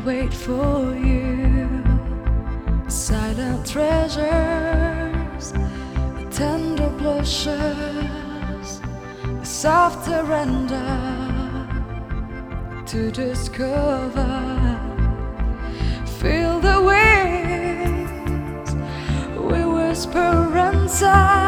wait for you. Silent treasures, tender blushes, soft surrender to discover. Feel the wings, we whisper inside.